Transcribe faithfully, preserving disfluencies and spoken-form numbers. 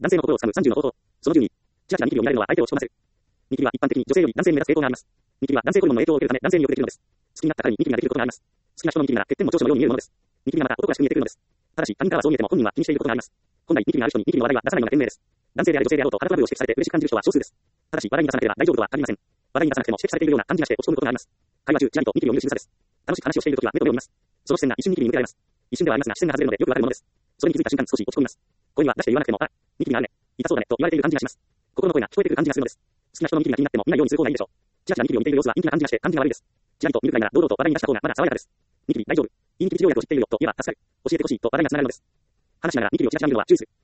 男性の心をつかむさんじゅうの方法。そのじゅうに、ちらちらニキビを見られるのは相手を着込ませる。ニキビは一般的に女性より男性に目立つ傾向があります。ニキビは男性ホルモンの影響を受けるため男性によくできるのです。好きになった彼にニキビができることがあります。好きな人のニキビなら欠点も長所のように見えるものです。ニキビがまた男らしく見えてくるのです。ただし、他人からはそう見えても本人は気にしていることがあります。本来ニキビがある人にニキビの話題は出さないのが賢明です。男性であれ女性であろうと肌トラブルを指摘されて嬉しく感じる人は少数です。ただし、話題に出さなければ大丈夫とは限りません。話題に出さなくても指摘されているような感じがして落ち込むことがあります。会話中、ちらりとニキビを見る仕草です。楽しく話をしているときは目と目を見ます。その視線が一瞬ニキビに向けられます。一瞬ではありますが視線が外れるのでよくわかるものです。それに気づいた瞬間少し落ち込みます。声には出して言わなくても、あ、ニキビがあるね。痛そうだねと言われている感じがします。心の声が聞こえてくる感じがするのです。好きな人のニキビが気になっても見ないようにする方がいいでしょう。ちらちらニキビを見ている様子は陰気な感じがして感じが悪いです。ちらりと見るくらいなら堂々と話題に出した方がまだ爽やかです。ニキビ大丈夫。いいニキビ治療薬を知っているよと言えば助かる。教えてほしいと話題がつながるのです。話しながらニキビをちらちら見るのは注意する。